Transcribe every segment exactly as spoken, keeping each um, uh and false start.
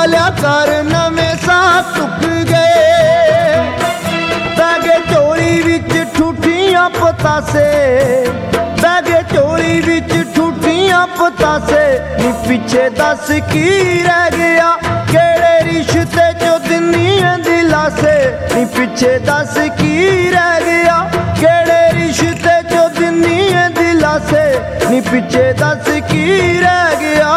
ਲਿਆ ਕਰ ਨਵੇਂ ਸਾਹ ਸੁੱਕ ਗਏ। ਬਹਿ ਗਏ ਝੋਲੀ ਵਿੱਚ ਠੂਠੀਆਂ ਪਤਾਸੇ, ਬਹਿ ਗਏ ਝੋਲੀ ਵਿੱਚ ਠੂਠੀਆਂ ਪਤਾਸੇ। ਨੀ ਪਿੱਛੇ ਦੱਸ ਕੀ ਰਹਿ ਗਿਆ, ਕਿਹੜੇ ਰਿਸ਼ਤੇ ਚੋਂ ਦਿੰਨੀ ਏ ਦਿਲਾਸੇ। ਨੀ ਪਿੱਛੇ ਦੱਸ ਕੀ ਰਹਿ ਗਿਆ, ਕਿਹੜੇ ਰਿਸ਼ਤੇ ਚੋਂ ਦਿੰਨੀ ਏ ਦਿਲਾਸੇ। ਨੀ ਪਿੱਛੇ ਦੱਸ ਕੀ ਰਹਿ ਗਿਆ।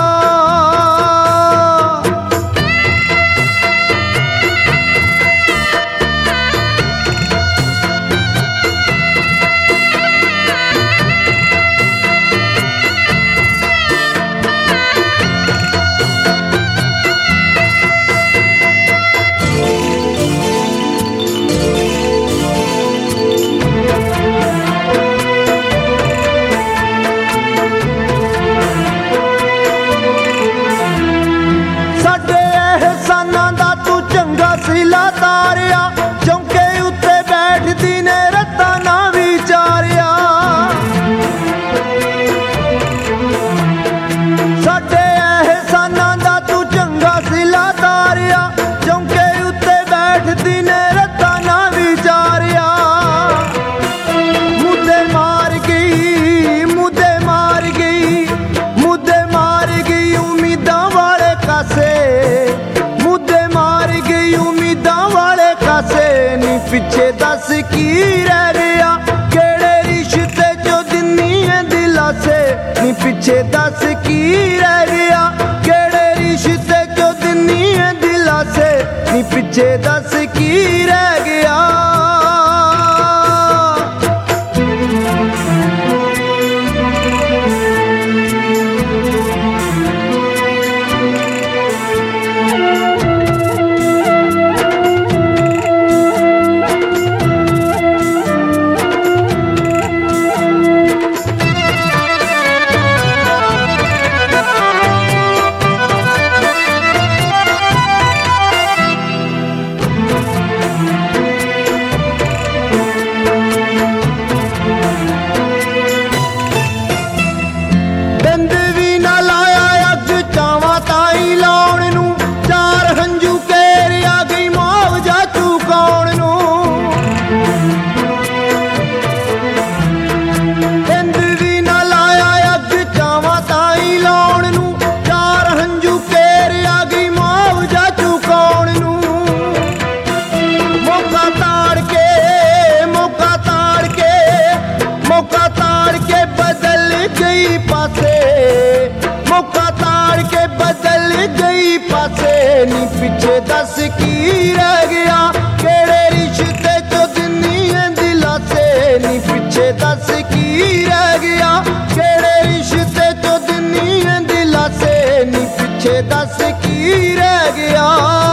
ਸਿਲਾ ਤਾਰਿਆ ਚੌਂਕੇ ਉੱਤੇ ਬੈਠਦੀ ਨੇ ਰੱਤਾਂ ਨਾ ਵਿਚਾਰਿਆ। ਸਾਡੇ ਅਹਿਸਾਨਾਂ ਦਾ ਤੂੰ ਚੰਗਾ ਸਿਲਾ ਤਾਰਿਆ ਚੌਂਕੇ ਉੱਤੇ ਬੈਠਦੀ ਨੇ ਰੱਤਾਂ ਨਾ ਵਿਚਾਰਿਆ। ਮੁੱਦੇ ਮਾਰ ਗਈ, ਮੁੱਦੇ ਮਾਰ ਗਈ, ਮੁੱਦੇ ਮਾਰ ਗਈ ਉਮੀਦਾਂ ਵਾਲੇ ਕਾਸੇ। ਮੁੱਦੇ ਮਾਰ ਗਈ ਉਮੀਦਾਂ ਵਾਲੇ ਕਾਸੇ। ਨੀ ਪਿੱਛੇ ਦੱਸ ਕੀ ਰਹਿ ਗਿਆ, ਕਿਹੜੇ ਰਿਸ਼ਤੇ ਚੋਂ ਦਿੰਨੀ ਏ ਦਿਲਾਸੇ। ਨੀ ਪਿੱਛੇ ਦੱਸ ਕੀ ਰਹਿ ਗਿਆ, ਕਿਹੜੇ ਰਿਸ਼ਤੇ ਚੋਂ ਦਿੰਨੀ ਏ ਦਿਲਾਸੇ। ਨੀ ਪਿੱਛੇ ਦੱਸ ਕੀ ਰਹਿ ਗਿਆ। ਮੌਕਾ ਤਾੜ ਕੇ ਬਦਲ ਗਈ ਪਾਸੇ। ਨੀ ਪਿੱਛੇ ਦੱਸ ਕੀ ਰਹਿ ਗਿਆ, ਕਿਹੜੇ ਰਿਸ਼ਤੇ ਚੋਂ ਦਿੰਨੀ ਏ ਦਿਲਾਸੇ। ਨੀ ਪਿੱਛੇ ਦੱਸ ਕੀ ਰਹਿ ਗਿਆ, ਕਿਹੜੇ ਰਿਸ਼ਤੇ ਚੋਂ ਦਿੰਨੀ ਏ ਦਿਲਾਸੇ। ਨੀ ਪਿੱਛੇ ਦੱਸ ਕੀ ਰਹਿ ਗਿਆ।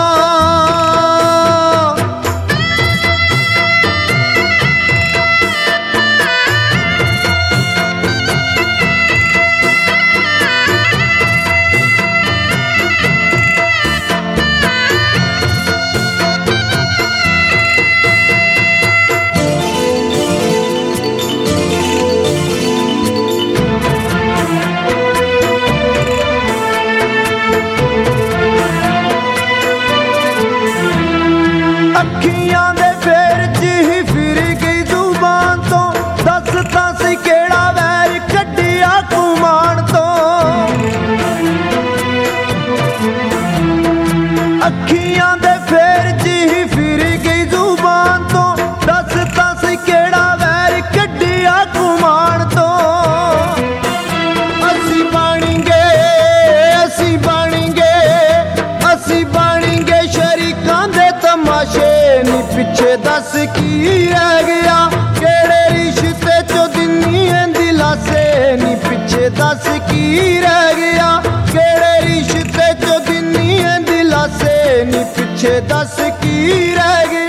ਅੱਖੀਆਂ ਦੇ ਫੇਰ ਜਿਹੀ ਫਿਰ ਗਈ ਜ਼ੁਬਾਨ ਤੋਂ, ਦੱਸ ਤਾਂ ਸੀ ਕਿਹੜਾ ਵੈਰ ਕੱਢਿਆ ਕੁਮਾਨ ਤੋਂ। ਅੱਖੀਆਂ ਦੇ ਫੇਰ ਜਿਹੀ ਫਿਰ ਗਈ ਜ਼ੁਬਾਨ ਤੋਂ, ਦੱਸ ਤਾਂ ਸੀ ਕਿਹੜਾ ਵੈਰ ਕੱਢਿਆ ਕੁਮਾਨ ਤੋਂ। ਅਸੀਂ ਬਣ ਗਏ, ਅਸੀਂ ਬਣ ਗਏ, ਅਸੀਂ ਬਣ ਗਏ ਸ਼ਰੀਕਾਂ ਦੇ ਤਮਾਸ਼ੇ। ਨੀ ਪਿੱਛੇ ਦੱਸ ਕੀ ਰਹਿ ਗਿਆ, ਕਿਹੜੇ ਰਿਸ਼ਤੇ ਚੋਂ ਦਿੰਨੀ ਏ ਦਿਲਾਸੇ। ਨੀ ਪਿੱਛੇ ਦੱਸ ਕੀ ਰਹਿ ਗਿਆ, ਕਿਹੜੇ ਰਿਸ਼ਤੇ ਚੋਂ ਦਿੰਨੀ ਏ ਦਿਲਾਸੇ। ਨੀ ਪਿੱਛੇ ਦੱਸ ਕੀ ਰਹਿ ਗਿਆ।